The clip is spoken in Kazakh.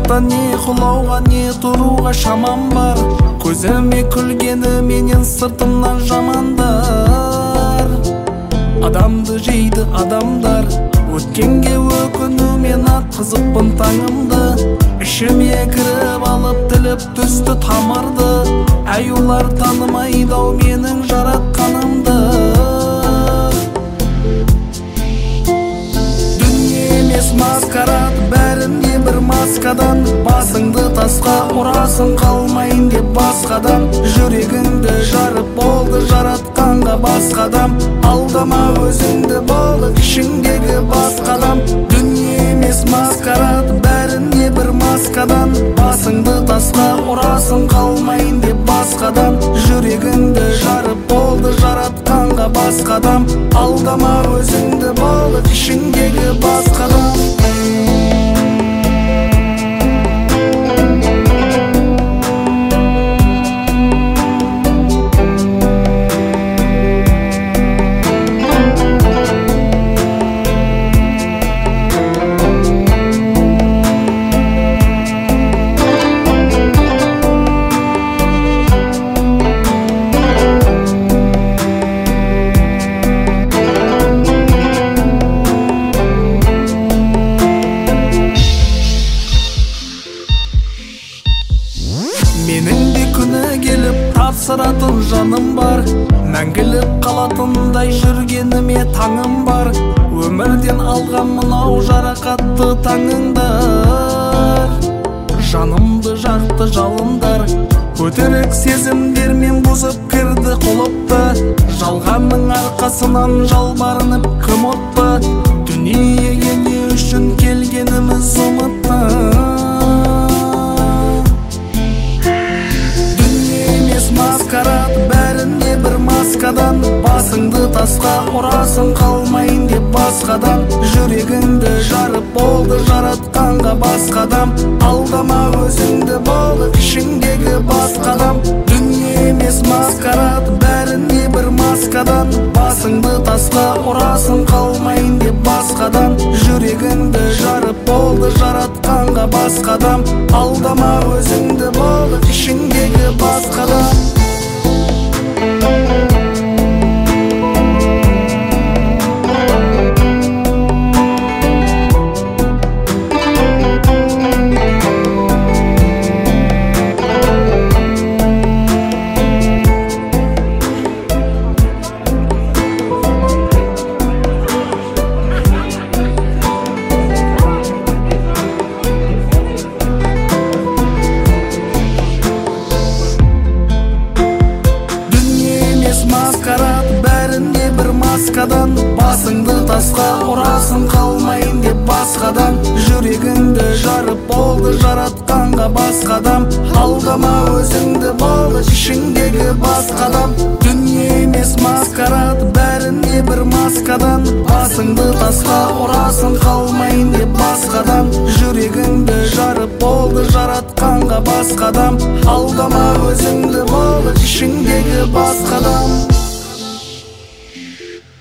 уақытта не құлауға не тұруға шамам бар. Көзіме күлгені менен сыртымнан жамандар. Адамды жейді адамдар, өткенге өкінумен атқызыппын таңымды. Ішіме кіріп алып тіліп түсті тамырды. Әй олар танымайды-ау менің жаратқанымды. Дүние емес маскарад, бәрінде бір маскадан. Басыңды тасқа ұрасың қалмайын деп басқадан. Жүрегіңді жарып болды жаратқанға басқадам. Алдама өзіңді болды ішіңдегі басқадам. Дүние емес маскарад, бәрінде бір маскадан. Басыңды тасқа ұрасың қалмайын деп басқадан. Жүрегіңді жарып болды жаратқанға басқадам. Алдама өзіңді болды ішіңдегі басқадам. Менің де күні келіп тапсыратын жаным бар. Мәңгілік қалатындай жүргеніме таңым бар. Өмірден алған мынау жарақатты таңыңда. Жанымды жақты жалындар, көтерек сезімдермен бұзып кірді құлыпты. Жалғанның арқасынан жалбарынып кім ұтты. Дүниеге не үшін келгеніміз ұмытты. Маскарад, бәрінде бір маскадан. Басыңды тасқа ұрасың қалмайын деп басқадан. Жүрегіңді жарып болды жаратқанға басқадам. Алдама өзіңді болды ішіңдегі басқадам. Дүние емес маскарад, бәрінде бір маскадан. Басыңды тасқа ұрасың қалмайын деп басқадан. Жүрегіңді жарып болды жаратқанға басқадам. Алдама өзіңді болды ішіңдегі басқадам. Маскарад, бәрінде бір маскадан. Басыңды тасқа ұрасың қалмайын деп басқадан. Жүрегіңді жарып болды жаратқанға басқадам. Алдама өзіңді болды ішіңдегі басқадам. Дүние емес маскарад, бәрінде бір маскадан. Басыңды тасқа ұрасың қалмайын деп басқадан. Жүрегіңді жарып болды жаратқанға басқадам. Алдама өзіңді болды ішіңдегі басқадам.